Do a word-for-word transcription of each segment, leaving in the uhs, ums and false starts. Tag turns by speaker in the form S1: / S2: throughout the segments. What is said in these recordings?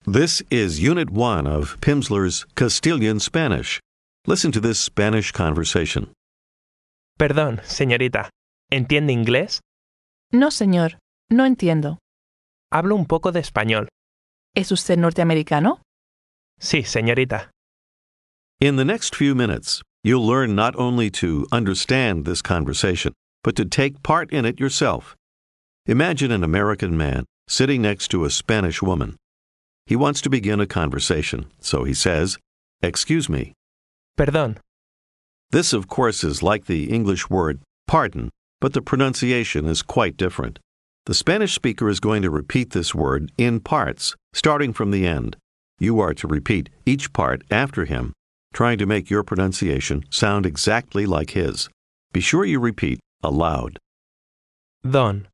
S1: This is Unit one of Pimsleur's Castilian Spanish. Listen to this Spanish conversation.
S2: Perdón, señorita. ¿Entiende inglés?
S3: No, señor. No entiendo.
S2: Hablo un poco de español.
S3: ¿Es usted norteamericano?
S2: Sí, señorita.
S1: In the next few minutes, you'll learn not only to understand this conversation, but to take part in it yourself. Imagine an American man sitting next to a Spanish woman. He wants to begin a conversation, so he says, "Excuse me."
S2: Perdón.
S1: This, of course, is like the English word pardon, but the pronunciation is quite different. The Spanish speaker is going to repeat this word in parts, starting from the end. You are to repeat each part after him, trying to make your pronunciation sound exactly like his. Be sure you repeat aloud.
S2: Don.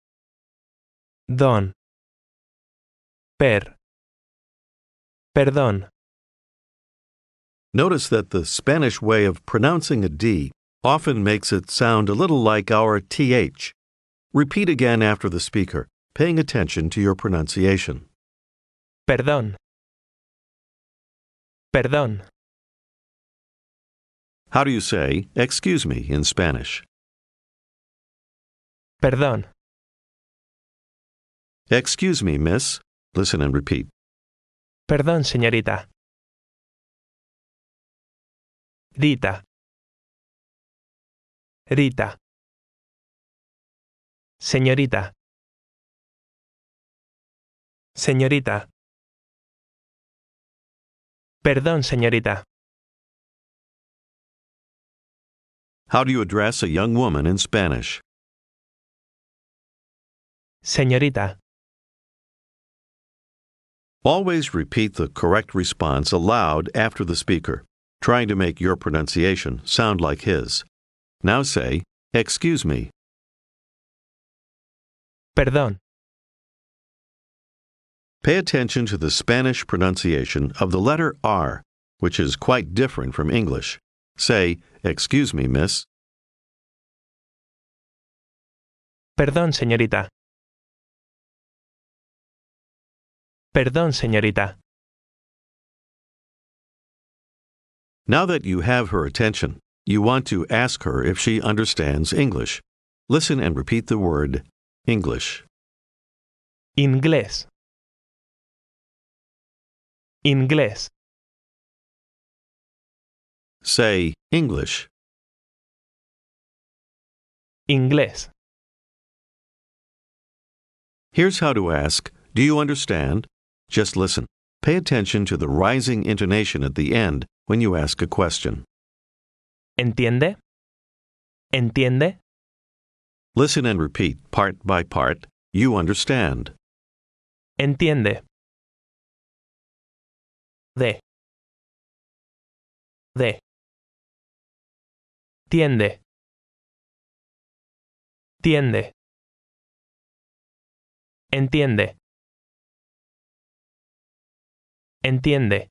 S2: Don. Per. Perdón.
S1: Notice that the Spanish way of pronouncing a D often makes it sound a little like our T H. Repeat again after the speaker, paying attention to your pronunciation.
S2: Perdón. Perdón.
S1: How do you say, "Excuse me," in Spanish?
S2: Perdón.
S1: Excuse me, miss. Listen and repeat.
S2: Perdón, señorita. Rita. Rita. Señorita. Señorita. Perdón, señorita.
S1: How do you address a young woman in Spanish?
S2: Señorita.
S1: Always repeat the correct response aloud after the speaker, trying to make your pronunciation sound like his. Now say, "Excuse me."
S2: Perdón.
S1: Pay attention to the Spanish pronunciation of the letter R, which is quite different from English. Say, "Excuse me, miss."
S2: Perdón, señorita. Perdón, señorita.
S1: Now that you have her attention, you want to ask her if she understands English. Listen and repeat the word English.
S2: Inglés. Inglés.
S1: Say English.
S2: Inglés.
S1: Here's how to ask, "Do you understand?" Just listen. Pay attention to the rising intonation at the end when you ask a question.
S2: ¿Entiende? ¿Entiende?
S1: Listen and repeat part by part. You understand.
S2: ¿Entiende? De. De. Tiende. Tiende. Entiende. Entiende.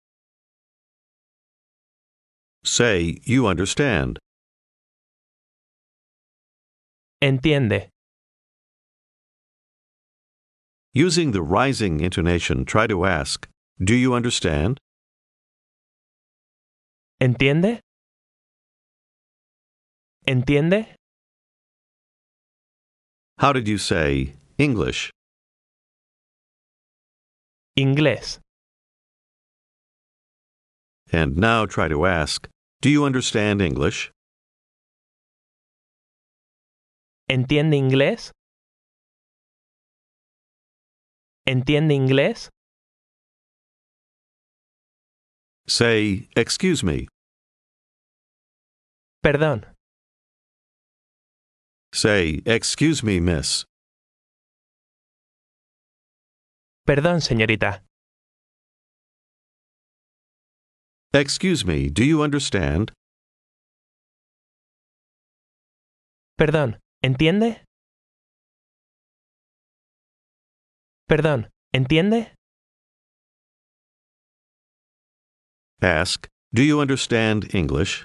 S1: Say, "You understand."
S2: Entiende.
S1: Using the rising intonation, try to ask, "Do you understand?"
S2: ¿Entiende? ¿Entiende?
S1: How did you say English?
S2: Inglés.
S1: And now try to ask, "Do you understand English?"
S2: ¿Entiende inglés? ¿Entiende inglés?
S1: Say, "Excuse me."
S2: Perdón.
S1: Say, "Excuse me, miss."
S2: Perdón, señorita.
S1: Excuse me, do you understand?
S2: Perdón, ¿entiende? Perdón, ¿entiende?
S1: Ask, "Do you understand English?"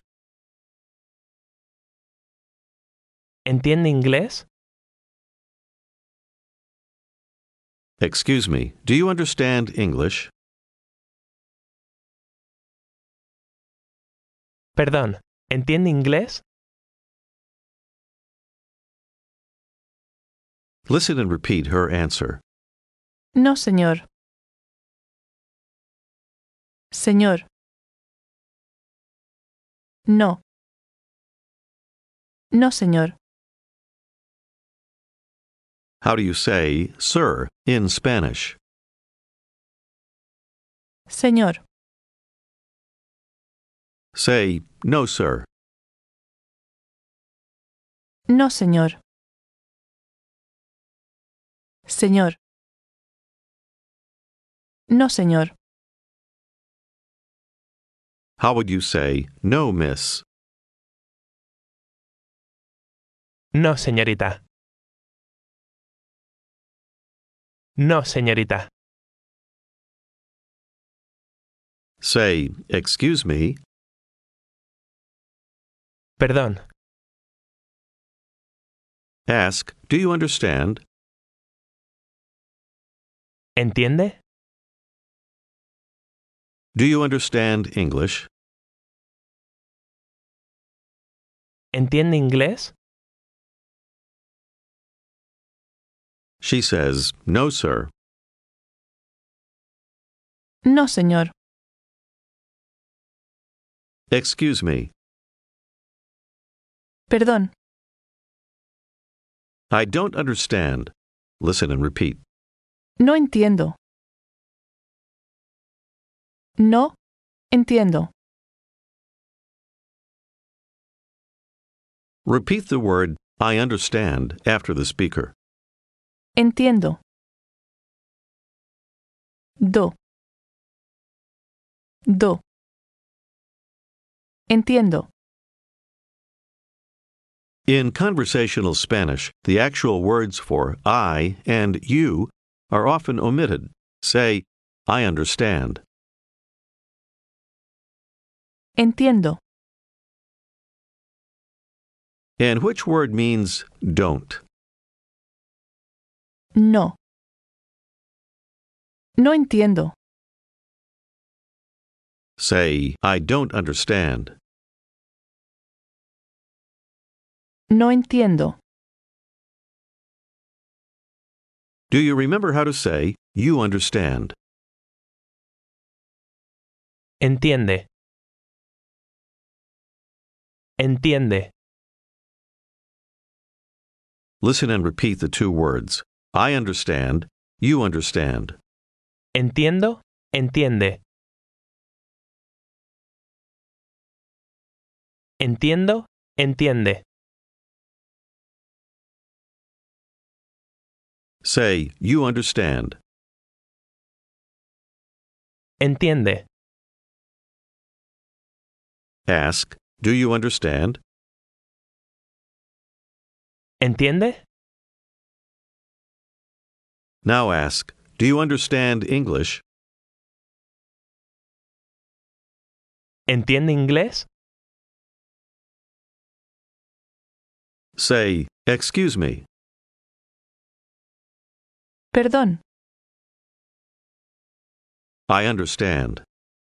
S2: ¿Entiende inglés?
S1: Excuse me, do you understand English?
S2: Perdón, ¿entiende inglés?
S1: Listen and repeat her answer.
S3: No, señor. Señor. No. No, señor.
S1: How do you say sir in Spanish?
S3: Señor.
S1: Say no, sir.
S3: No, señor. Señor. No, señor.
S1: How would you say no, miss?
S2: No, señorita. No, señorita.
S1: Say excuse me.
S2: Perdón.
S1: Ask, do you understand?
S2: ¿Entiende?
S1: Do you understand English?
S2: ¿Entiende inglés?
S1: She says, no, sir.
S3: No, señor.
S1: Excuse me.
S3: Perdón.
S1: I don't understand. Listen and repeat.
S3: No entiendo. No entiendo.
S1: Repeat the word I understand after the speaker.
S3: Entiendo. Do. Do. Entiendo.
S1: In conversational Spanish, the actual words for I and you are often omitted. Say, I understand.
S3: Entiendo.
S1: And which word means don't?
S3: No. No entiendo.
S1: Say, I don't understand.
S3: No entiendo.
S1: Do you remember how to say, you understand?
S2: Entiende. Entiende.
S1: Listen and repeat the two words. I understand, you understand.
S2: Entiendo, entiende. Entiendo, entiende.
S1: Say, you understand.
S2: Entiende.
S1: Ask, do you understand?
S2: ¿Entiende?
S1: Now ask, do you understand English?
S2: ¿Entiende inglés?
S1: Say, excuse me.
S3: Perdón.
S1: I understand.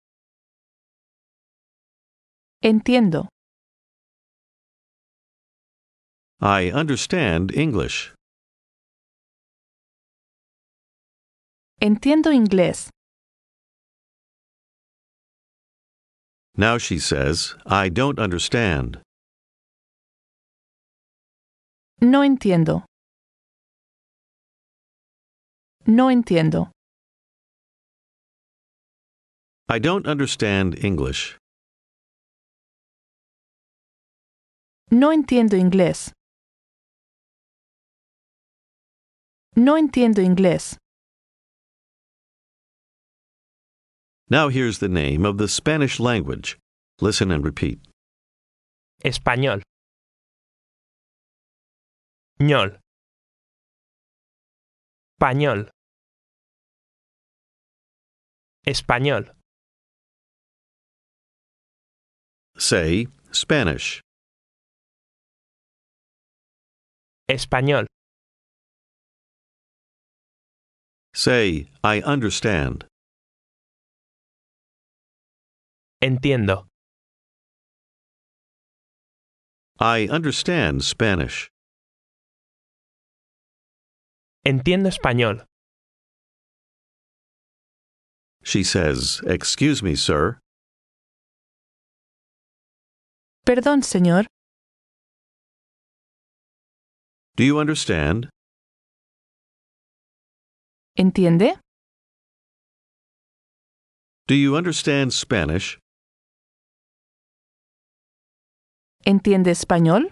S3: Entiendo.
S1: I understand English.
S3: Entiendo inglés.
S1: Now she says, I don't understand.
S3: No entiendo. No entiendo.
S1: I don't understand English.
S3: No entiendo inglés. No entiendo inglés.
S1: Now here's the name of the Spanish language. Listen and repeat.
S2: Español. ñol. Pañol. Español.
S1: Say, Spanish.
S2: Español.
S1: Say, I understand.
S2: Entiendo.
S1: I understand Spanish.
S2: Entiendo español.
S1: She says, Excuse me, sir.
S3: Perdón, señor.
S1: Do you understand?
S3: ¿Entiende?
S1: Do you understand Spanish?
S3: ¿Entiende español?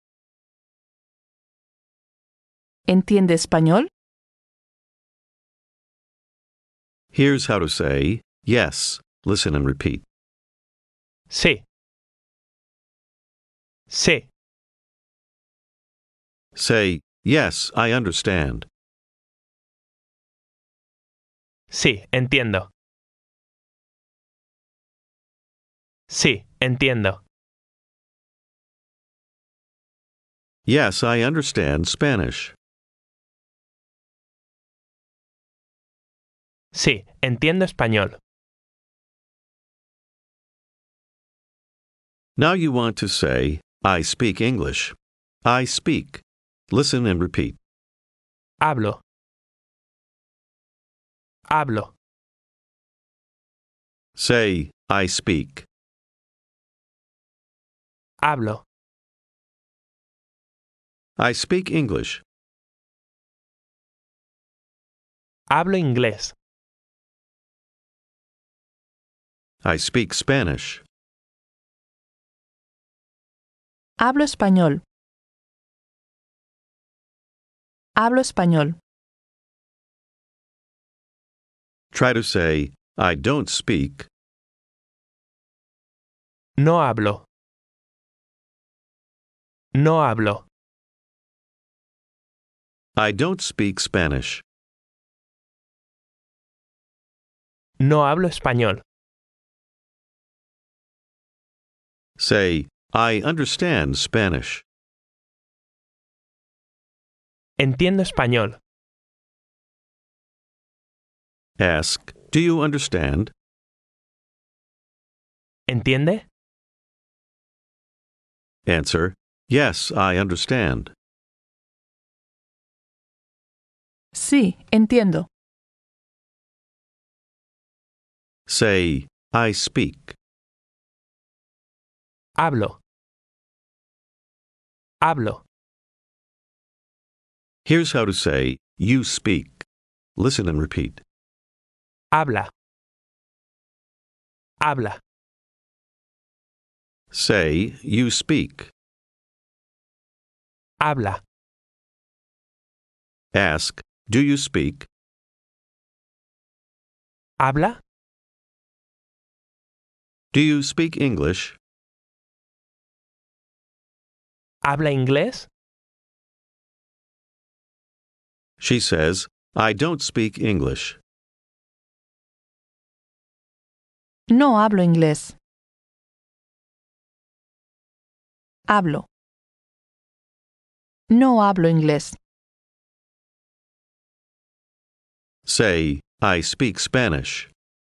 S3: ¿Entiende español?
S1: Here's how to say, yes. Listen and repeat.
S2: Sí. Sí.
S1: Say, yes, I understand.
S2: Sí, entiendo. Sí, entiendo.
S1: Yes, I understand Spanish.
S2: Sí, entiendo español.
S1: Now you want to say, I speak English. I speak. Listen and repeat.
S2: Hablo. Hablo.
S1: Say, I speak.
S2: Hablo.
S1: I speak English.
S2: Hablo inglés.
S1: I speak Spanish.
S3: Hablo español. Hablo español.
S1: Try to say, I don't speak.
S2: No hablo. No hablo.
S1: I don't speak Spanish.
S2: No hablo español.
S1: Say, I understand Spanish.
S2: Entiendo español.
S1: Ask, do you understand?
S2: ¿Entiende?
S1: Answer, yes, I understand.
S3: Sí, entiendo.
S1: Say, I speak.
S2: Hablo. Hablo.
S1: Here's how to say, you speak. Listen and repeat.
S2: Habla. Habla.
S1: Say, you speak.
S2: Habla.
S1: Ask, do you speak?
S2: Habla.
S1: Do you speak English?
S2: ¿Habla inglés?
S1: She says, I don't speak English.
S3: No hablo inglés. Hablo. No hablo inglés.
S1: Say, I speak Spanish.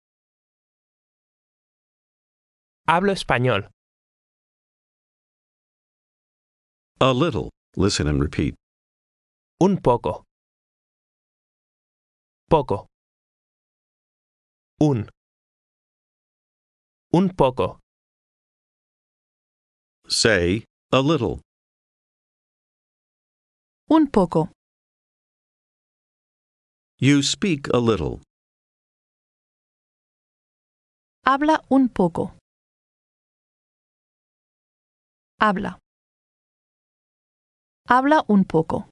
S2: Hablo español.
S1: A little. Listen and repeat.
S2: Un poco. Poco. Un. Un poco.
S1: Say, a little.
S3: Un poco.
S1: You speak a little.
S3: Habla un poco. Habla. Habla un poco.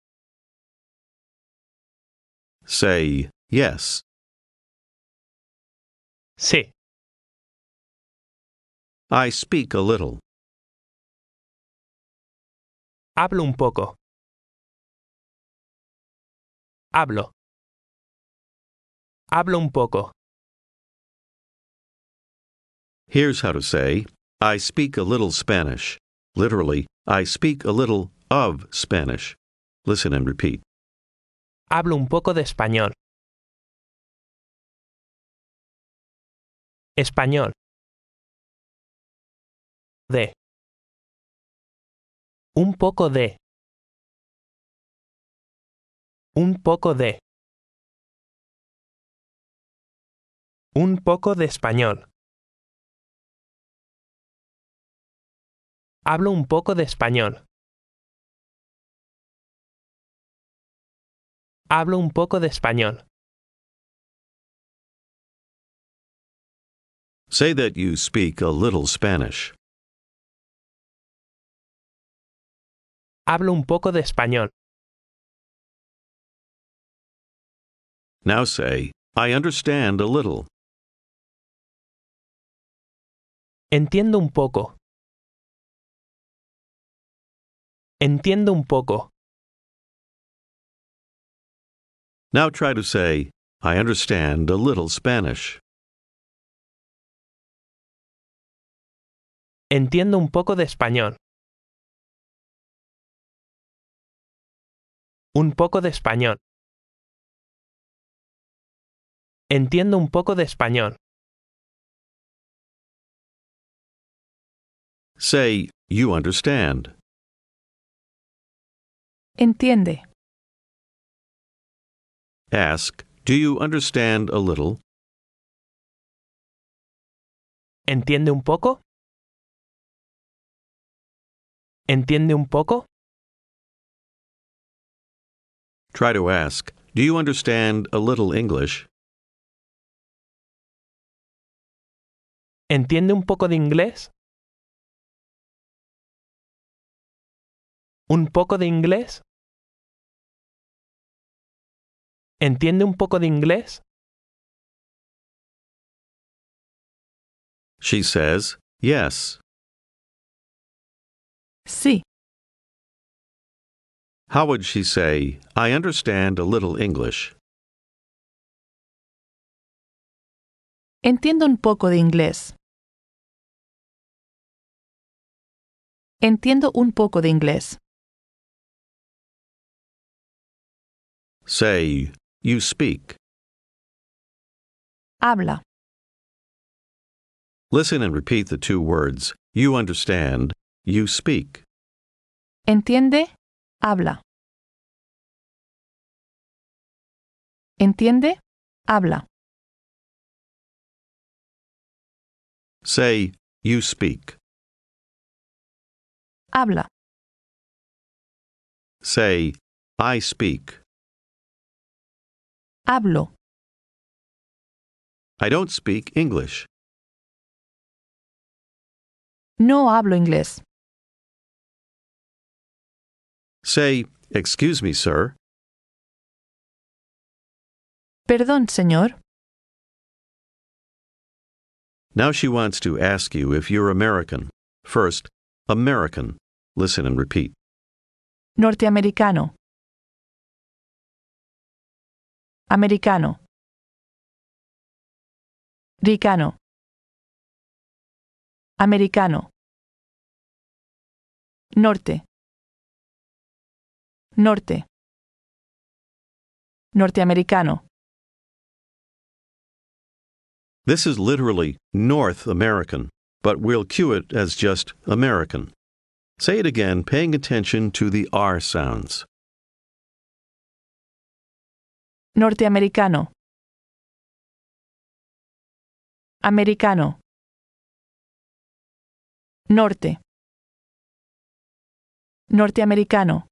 S1: Say, yes.
S2: Sí.
S1: I speak a little.
S2: Hablo un poco. Hablo. Hablo un poco.
S1: Here's how to say, I speak a little Spanish. Literally, I speak a little of Spanish. Listen and repeat.
S2: Hablo un poco de español. Español. De. Un poco de. Un poco de. Un poco de español. Hablo un poco de español. Hablo un poco de español.
S1: Say that you speak a little Spanish.
S2: Hablo un poco de español.
S1: Now say, I understand a little.
S2: Entiendo un poco. Entiendo un poco.
S1: Now try to say, I understand a little Spanish.
S2: Entiendo un poco de español. Un poco de español. Entiendo un poco de español.
S1: Say, you understand.
S3: Entiende.
S1: Ask, do you understand a little?
S2: ¿Entiende un poco? ¿Entiende un poco?
S1: Try to ask, do you understand a little English?
S2: ¿Entiende un poco de inglés? ¿Un poco de inglés? ¿Entiende un poco de inglés?
S1: She says, yes.
S3: Sí.
S1: How would she say, I understand a little English?
S3: Entiendo un poco de inglés. Entiendo un poco de inglés.
S1: Say, you speak.
S3: Habla.
S1: Listen and repeat the two words, you understand, you speak.
S3: ¿Entiende? Habla. ¿Entiende? Habla.
S1: Say, you speak.
S3: Habla.
S1: Say, I speak.
S3: Hablo.
S1: I don't speak English.
S3: No hablo inglés.
S1: Say, excuse me, sir.
S3: Perdón, señor.
S1: Now she wants to ask you if you're American. First, American. Listen and repeat.
S3: Norteamericano. Americano. Ricano. Americano. Norte. Norte. Norteamericano.
S1: This is literally North American, but we'll cue it as just American. Say it again, paying attention to the R sounds.
S3: Norteamericano. Americano. Norte. Norteamericano.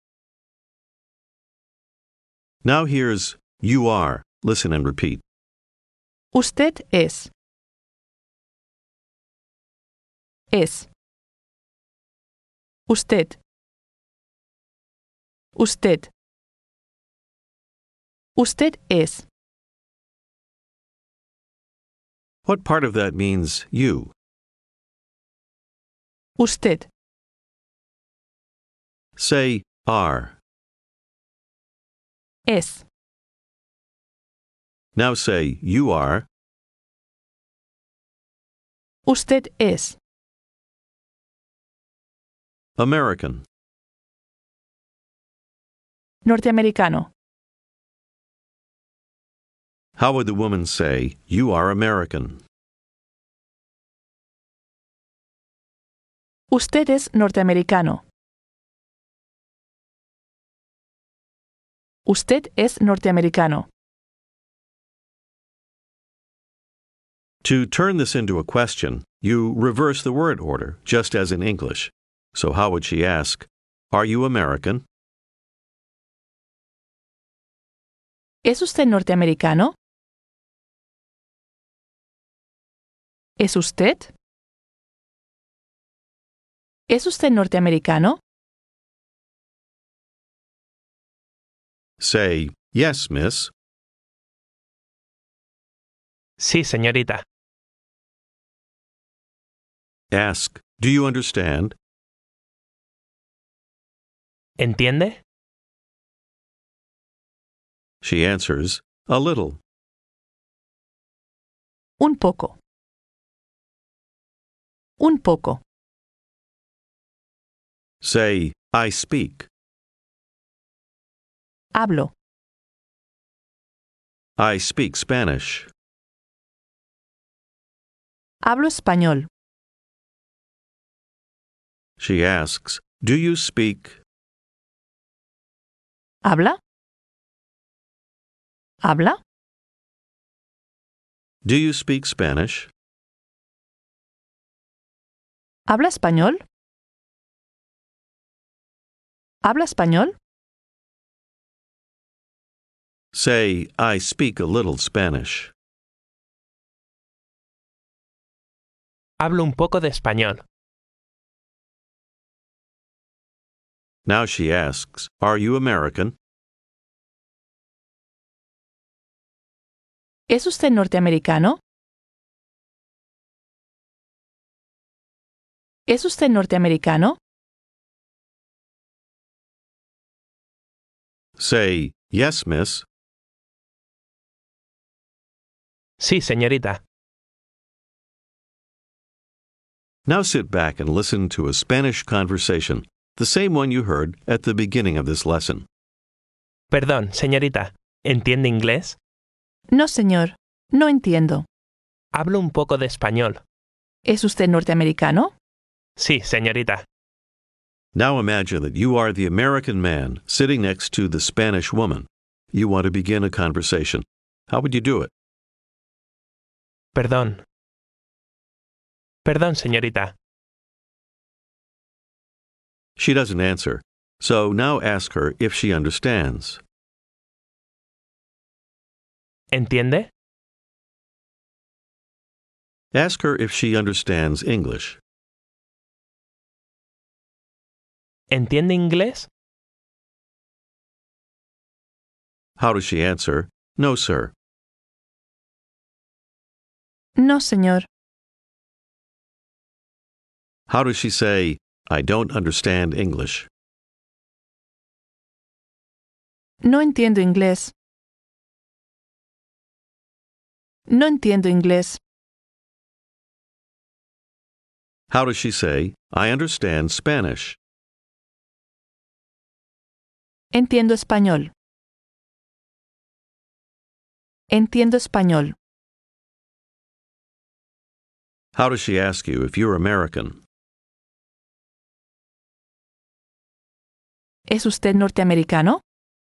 S1: Now here's you are. Listen and repeat.
S3: Usted es. Es. Usted. Usted. Usted es.
S1: What part of that means you?
S3: Usted.
S1: Say are.
S3: Es.
S1: Now say you are.
S3: Usted es.
S1: American.
S3: Norteamericano.
S1: How would the woman say, you are American?
S3: Usted es norteamericano. Usted es norteamericano.
S1: To turn this into a question, you reverse the word order, just as in English. So how would she ask, "Are you American?"
S3: ¿Es usted norteamericano? ¿Es usted? ¿Es usted norteamericano?
S1: Say, "Yes, miss."
S2: Sí, señorita.
S1: Ask, "Do you understand?"
S2: ¿Entiende?
S1: She answers, "A little."
S3: Un poco. Un poco.
S1: Say, "I speak."
S3: Hablo.
S1: I speak Spanish.
S3: Hablo español.
S1: She asks, "Do you speak?"
S3: ¿Habla? ¿Habla?
S1: Do you speak Spanish?
S3: ¿Habla español? ¿Habla español?
S1: Say, "I speak a little Spanish."
S2: Hablo un poco de español.
S1: Now she asks, "Are you American?"
S3: ¿Es usted norteamericano? ¿Es usted norteamericano?
S1: Say, "Yes, miss."
S2: Sí, señorita.
S1: Now sit back and listen to a Spanish conversation, the same one you heard at the beginning of this lesson.
S2: Perdón, señorita. ¿Entiende inglés?
S3: No, señor. No entiendo.
S2: Hablo un poco de español.
S3: ¿Es usted norteamericano?
S2: Sí, señorita.
S1: Now imagine that you are the American man sitting next to the Spanish woman. You want to begin a conversation. How would you do it?
S2: Perdón. Perdón, señorita.
S1: She doesn't answer. So now ask her if she understands.
S2: ¿Entiende?
S1: Ask her if she understands English.
S2: ¿Entiende inglés?
S1: How does she answer? "No, sir."
S3: No, señor.
S1: How does she say, "I don't understand English"?
S3: No entiendo inglés. No entiendo inglés.
S1: How does she say, "I understand Spanish"?
S3: Entiendo español. Entiendo español.
S1: How does she ask you if you're American?
S3: ¿Es usted norteamericano?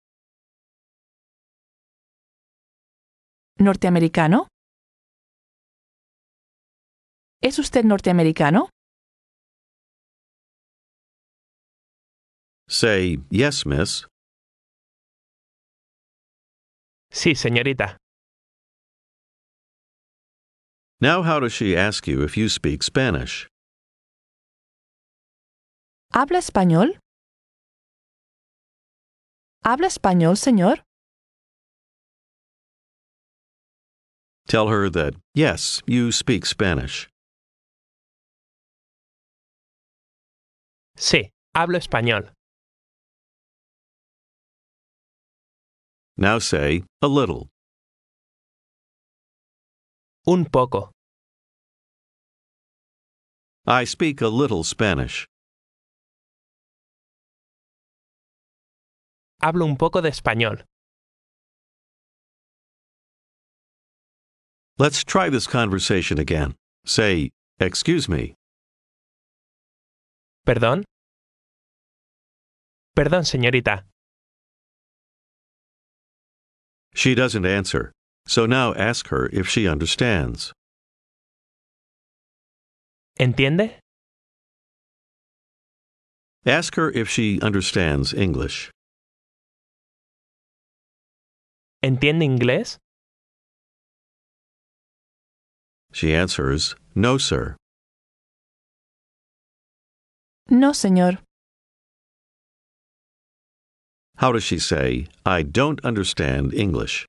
S3: ¿Norteamericano? ¿Es usted norteamericano?
S1: Say, "Yes, miss."
S2: Sí, señorita.
S1: Now how does she ask you if you speak Spanish?
S3: ¿Habla español? ¿Habla español, señor?
S1: Tell her that, yes, you speak Spanish.
S2: Sí, hablo español.
S1: Now say, "A little."
S2: Un poco.
S1: I speak a little Spanish.
S2: Hablo un poco de español.
S1: Let's try this conversation again. Say, "Excuse me."
S2: ¿Perdón? Perdón, señorita.
S1: She doesn't answer, so now ask her if she understands.
S2: ¿Entiende?
S1: Ask her if she understands English.
S2: ¿Entiende inglés?
S1: She answers, "No, sir."
S3: No, señor.
S1: How does she say, "I don't understand English"?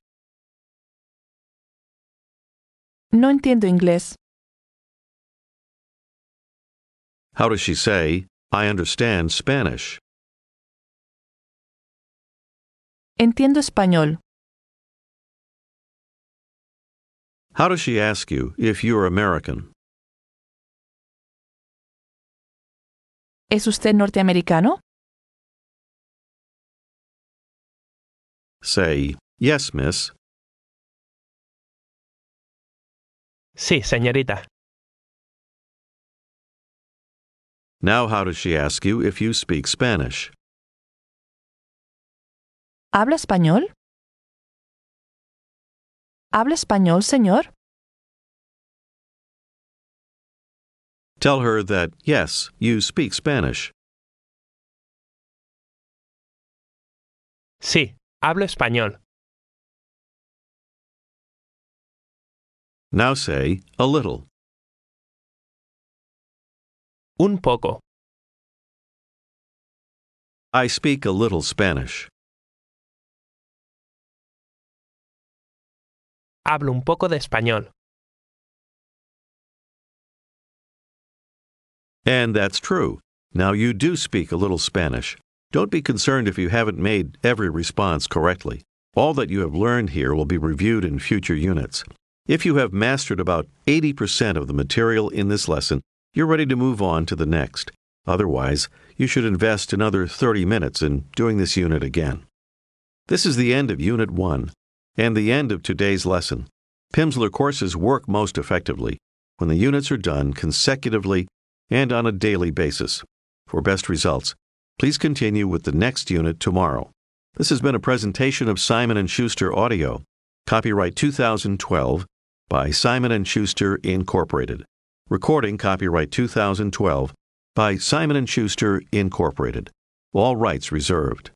S3: No entiendo inglés.
S1: How does she say, "I understand Spanish"?
S3: Entiendo español.
S1: How does she ask you if you're American?
S3: ¿Es usted norteamericano?
S1: Say, "Yes, miss."
S2: Sí, señorita.
S1: Now how does she ask you if you speak Spanish?
S3: ¿Habla español? ¿Habla español, señor?
S1: Tell her that, yes, you speak Spanish.
S2: Sí, hablo español.
S1: Now say, a little.
S2: Un poco.
S1: I speak a little Spanish.
S2: Hablo un poco de español.
S1: And that's true. Now you do speak a little Spanish. Don't be concerned if you haven't made every response correctly. All that you have learned here will be reviewed in future units. If you have mastered about eighty percent of the material in this lesson, you're ready to move on to the next. Otherwise, you should invest another thirty minutes in doing this unit again. This is the end of Unit one and the end of today's lesson. Pimsleur courses work most effectively when the units are done consecutively and on a daily basis. For best results, please continue with the next unit tomorrow. This has been a presentation of Simon and Schuster Audio. Copyright two thousand twelve by Simon and Schuster Incorporated. Recording copyright two thousand twelve by Simon and Schuster Incorporated. All rights reserved.